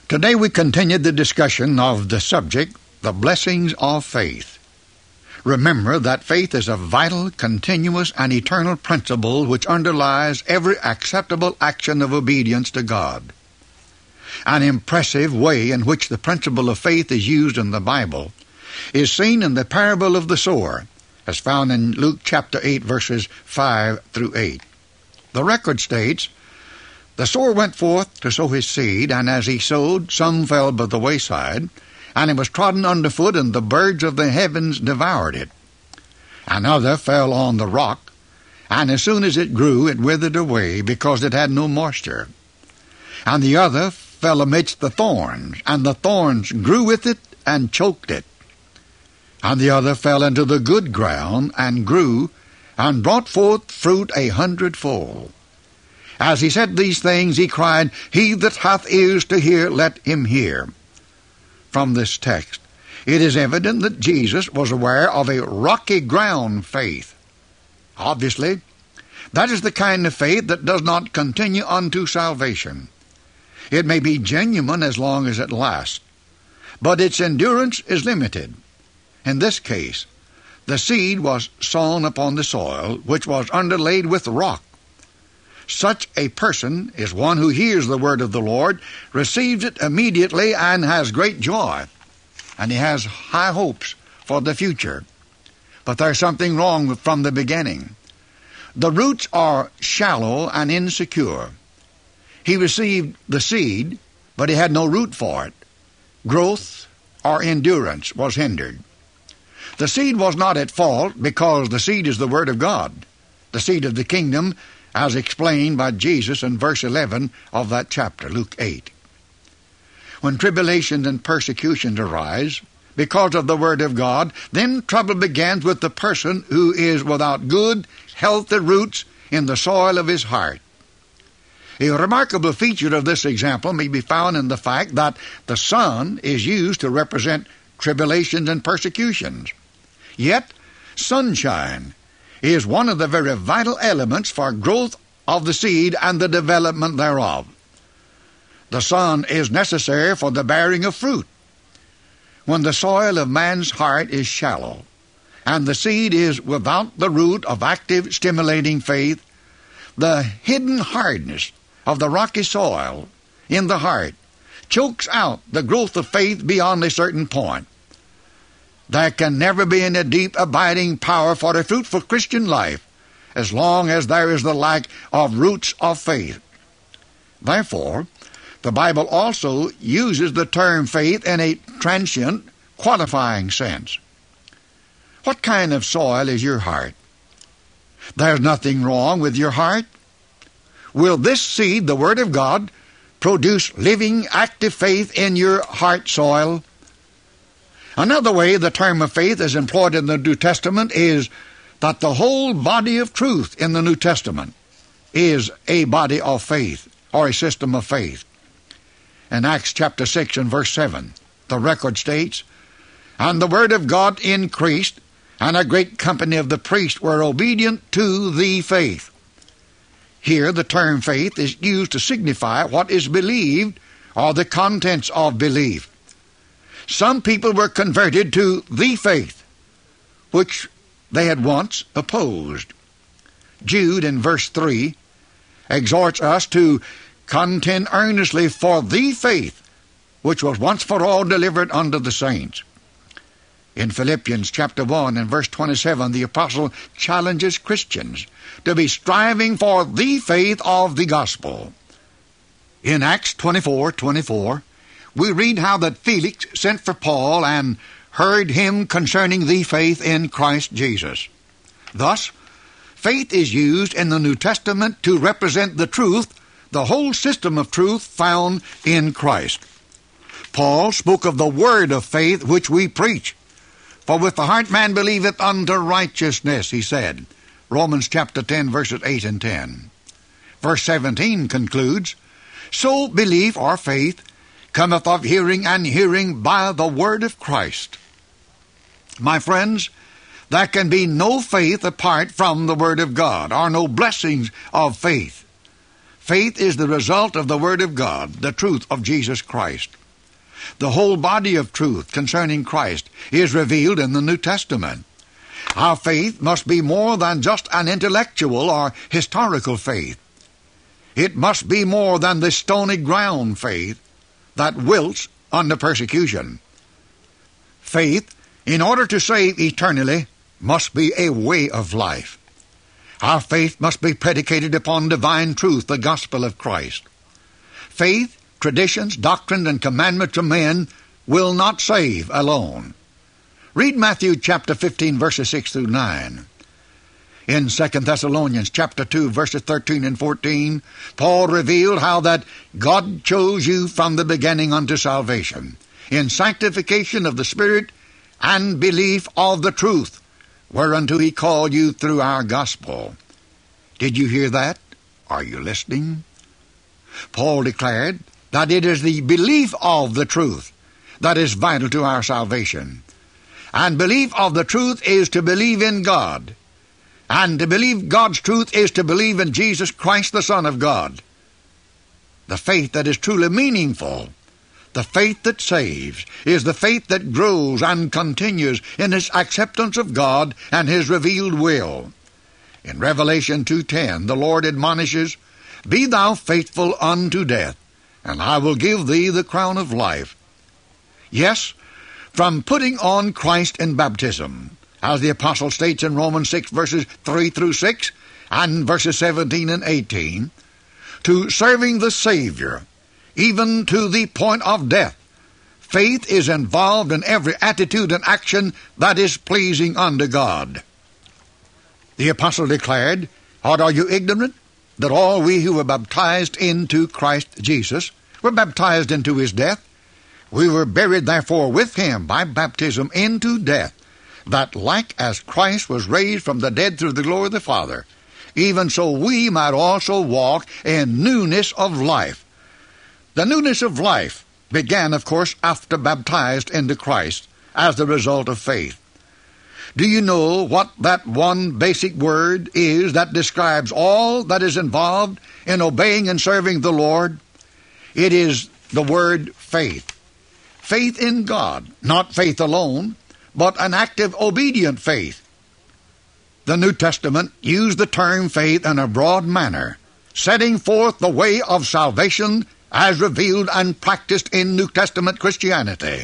Today we continue the discussion of the subject, the blessings of faith. Remember that faith is a vital, continuous, and eternal principle which underlies every acceptable action of obedience to God. An impressive way in which the principle of faith is used in the Bible is seen in the parable of the sower, as found in Luke chapter 8, verses 5 through 8. The record states, "The sower went forth to sow his seed, and as he sowed, some fell by the wayside, and it was trodden under foot, and the birds of the heavens devoured it. Another fell on the rock, and as soon as it grew, it withered away, because it had no moisture. And the other fell amidst the thorns, and the thorns grew with it, and choked it. And the other fell into the good ground, and grew, and brought forth fruit 100-fold. As he said these things, he cried, He that hath ears to hear, let him hear." From this text, it is evident that Jesus was aware of a rocky ground faith. Obviously, that is the kind of faith that does not continue unto salvation. It may be genuine as long as it lasts, but its endurance is limited. In this case, the seed was sown upon the soil, which was underlaid with rock. Such a person is one who hears the word of the Lord, receives it immediately, and has great joy, and he has high hopes for the future. But there's something wrong from the beginning. The roots are shallow and insecure. He received the seed, but he had no root for it. Growth or endurance was hindered. The seed was not at fault, because the seed is the Word of God, the seed of the kingdom, as explained by Jesus in verse 11 of that chapter, Luke 8. When tribulations and persecutions arise because of the Word of God, then trouble begins with the person who is without good, healthy roots in the soil of his heart. A remarkable feature of this example may be found in the fact that the sun is used to represent tribulations and persecutions. Yet, sunshine is one of the very vital elements for growth of the seed and the development thereof. The sun is necessary for the bearing of fruit. When the soil of man's heart is shallow, and the seed is without the root of active, stimulating faith, the hidden hardness of the rocky soil in the heart chokes out the growth of faith beyond a certain point. There can never be any deep, abiding power for a fruitful Christian life as long as there is the lack of roots of faith. Therefore, the Bible also uses the term faith in a transient, qualifying sense. What kind of soil is your heart? There's nothing wrong with your heart. Will this seed, the Word of God, produce living, active faith in your heart soil? Another way the term of faith is employed in the New Testament is that the whole body of truth in the New Testament is a body of faith, or a system of faith. In Acts chapter 6 and verse 7, the record states, "And the word of God increased, and a great company of the priests were obedient to the faith." Here the term faith is used to signify what is believed, or the contents of belief. Some people were converted to the faith, which they had once opposed. Jude in verse 3 exhorts us to contend earnestly for the faith, which was once for all delivered unto the saints. In Philippians chapter 1 and verse 27, the apostle challenges Christians to be striving for the faith of the gospel. In Acts 24:24, we read how that Felix sent for Paul and heard him concerning the faith in Christ Jesus. Thus, faith is used in the New Testament to represent the truth, the whole system of truth found in Christ. Paul spoke of the word of faith which we preach. "For with the heart man believeth unto righteousness," he said. Romans chapter 10, verses 8 and 10. Verse 17 concludes, "So belief or faith cometh of hearing, and hearing by the word of Christ." My friends, there can be no faith apart from the Word of God, or no blessings of faith. Faith is the result of the Word of God, the truth of Jesus Christ. The whole body of truth concerning Christ is revealed in the New Testament. Our faith must be more than just an intellectual or historical faith. It must be more than the stony ground faith that wilts under persecution. Faith, in order to save eternally, must be a way of life. Our faith must be predicated upon divine truth, the gospel of Christ. Faith, traditions, doctrine, and commandments of men will not save alone. Read Matthew chapter 15, verses 6 through 9. In 2 Thessalonians chapter 2, verses 13 and 14, Paul revealed how that God chose you from the beginning unto salvation, in sanctification of the Spirit and belief of the truth, whereunto he called you through our gospel. Did you hear that? Are you listening? Paul declared that it is the belief of the truth that is vital to our salvation. And belief of the truth is to believe in God. And to believe God's truth is to believe in Jesus Christ, the Son of God. The faith that is truly meaningful, the faith that saves, is the faith that grows and continues in its acceptance of God and His revealed will. In Revelation 2:10, the Lord admonishes, "Be thou faithful unto death, and I will give thee the crown of life." Yes, from putting on Christ in baptism, as the apostle states in Romans 6, verses 3 through 6, and verses 17 and 18, to serving the Savior, even to the point of death, faith is involved in every attitude and action that is pleasing unto God. The apostle declared, "Or are you ignorant that all we who were baptized into Christ Jesus were baptized into His death? We were buried therefore with Him by baptism into death, that like as Christ was raised from the dead through the glory of the Father, even so we might also walk in newness of life." The newness of life began, of course, after baptized into Christ as the result of faith. Do you know what that one basic word is that describes all that is involved in obeying and serving the Lord? It is the word faith. Faith in God, not faith alone, but an active, obedient faith. The New Testament used the term faith in a broad manner, setting forth the way of salvation as revealed and practiced in New Testament Christianity.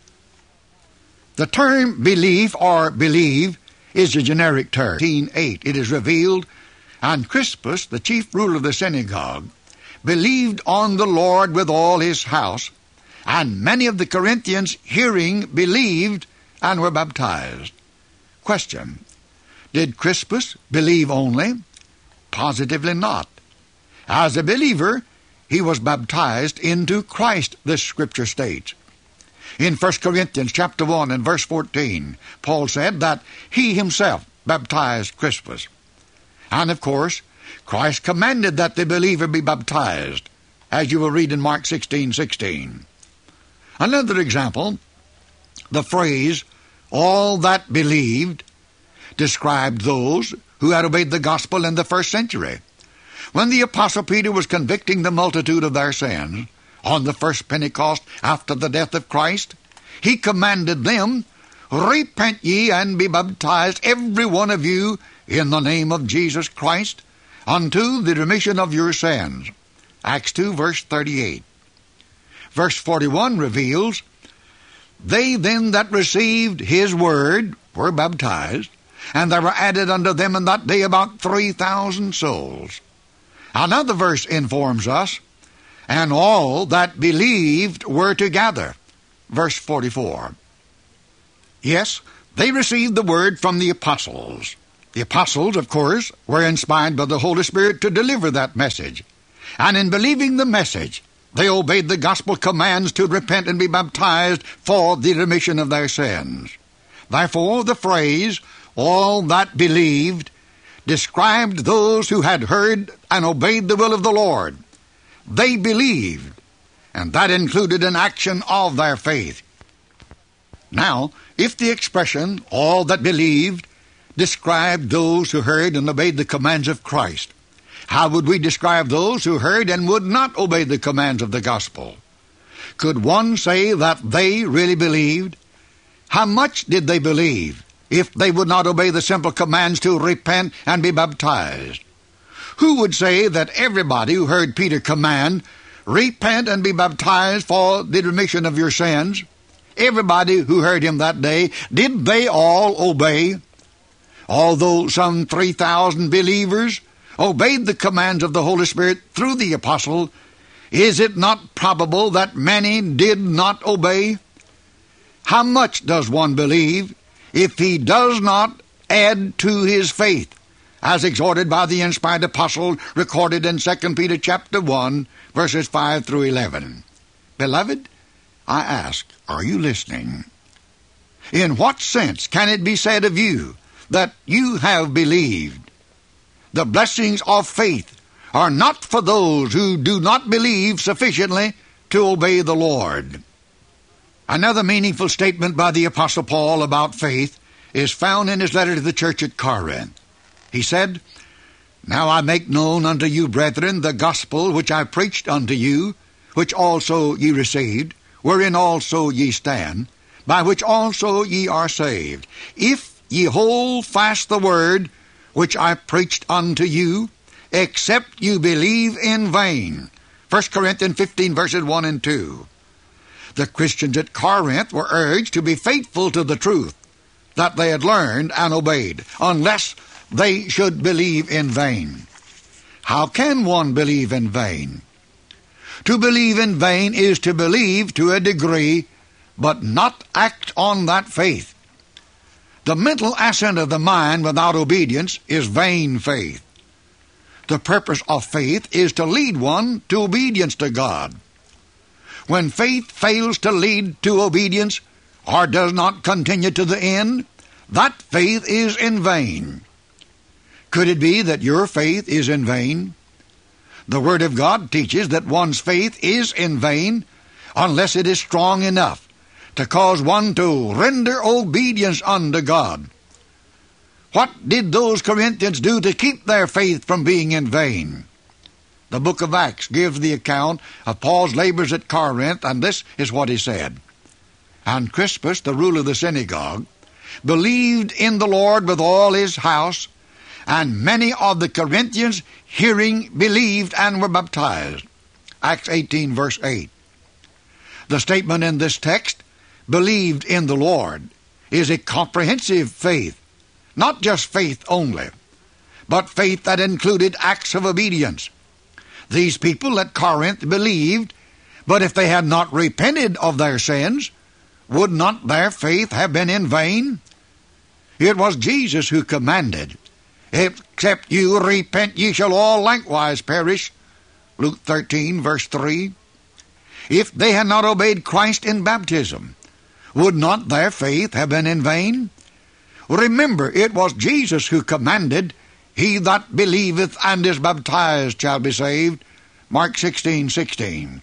The term belief or believe is a generic term. 18:8, it is revealed, "And Crispus, the chief ruler of the synagogue, believed on the Lord with all his house, and many of the Corinthians hearing believed and were baptized." Question: did Crispus believe only? Positively not. As a believer, he was baptized into Christ, this scripture states. In 1 Corinthians chapter 1 and verse 14, Paul said that he himself baptized Crispus. And of course, Christ commanded that the believer be baptized, as you will read in Mark 16:16. Another example, the phrase, "all that believed," described those who had obeyed the gospel in the first century. When the Apostle Peter was convicting the multitude of their sins on the first Pentecost after the death of Christ, he commanded them, "Repent ye and be baptized, every one of you, in the name of Jesus Christ, unto the remission of your sins." Acts 2, verse 38. Verse 41 reveals, "They then that received his word were baptized, and there were added unto them in that day about 3,000 souls." Another verse informs us, "And all that believed were together." Verse 44. Yes, they received the word from the apostles. The apostles, of course, were inspired by the Holy Spirit to deliver that message. And in believing the message, they obeyed the gospel commands to repent and be baptized for the remission of their sins. Therefore, the phrase, "all that believed," described those who had heard and obeyed the will of the Lord. They believed, and that included an action of their faith. Now, if the expression, "all that believed," described those who heard and obeyed the commands of Christ, how would we describe those who heard and would not obey the commands of the gospel? Could one say that they really believed? How much did they believe if they would not obey the simple commands to repent and be baptized? Who would say that everybody who heard Peter command, repent and be baptized for the remission of your sins, everybody who heard him that day, did they all obey? Although some 3,000 believers obeyed the commands of the Holy Spirit through the apostle, is it not probable that many did not obey? How much does one believe if he does not add to his faith, as exhorted by the inspired apostle recorded in 2 Peter chapter 1, verses 5 through 11? Beloved, I ask, are you listening? In what sense can it be said of you that you have believed? The blessings of faith are not for those who do not believe sufficiently to obey the Lord. Another meaningful statement by the Apostle Paul about faith is found in his letter to the church at Corinth. He said, Now I make known unto you, brethren, the gospel which I preached unto you, which also ye received, wherein also ye stand, by which also ye are saved, if ye hold fast the word which I preached unto you, except you believe in vain. 1 Corinthians 15, verses 1 and 2. The Christians at Corinth were urged to be faithful to the truth that they had learned and obeyed, unless they should believe in vain. How can one believe in vain? To believe in vain is to believe to a degree, but not act on that faith. The mental assent of the mind without obedience is vain faith. The purpose of faith is to lead one to obedience to God. When faith fails to lead to obedience, or does not continue to the end, that faith is in vain. Could it be that your faith is in vain? The Word of God teaches that one's faith is in vain unless it is strong enough to cause one to render obedience unto God. What did those Corinthians do to keep their faith from being in vain? The book of Acts gives the account of Paul's labors at Corinth, and this is what he said. And Crispus, the ruler of the synagogue, believed in the Lord with all his house, and many of the Corinthians hearing believed and were baptized. Acts 18, verse 8. The statement in this text, believed in the Lord, is a comprehensive faith, not just faith only, but faith that included acts of obedience. These people at Corinth believed, but if they had not repented of their sins, would not their faith have been in vain? It was Jesus who commanded, Except you repent, ye shall all likewise perish. Luke 13, verse 3. If they had not obeyed Christ in baptism, would not their faith have been in vain? Remember, it was Jesus who commanded, He that believeth and is baptized shall be saved. Mark 16:16.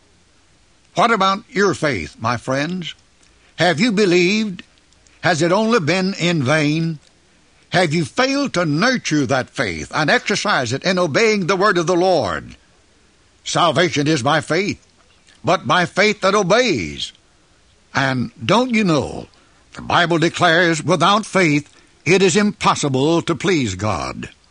What about your faith, my friends? Have you believed? Has it only been in vain? Have you failed to nurture that faith and exercise it in obeying the word of the Lord? Salvation is by faith, but by faith that obeys. And don't you know, the Bible declares without faith it is impossible to please God.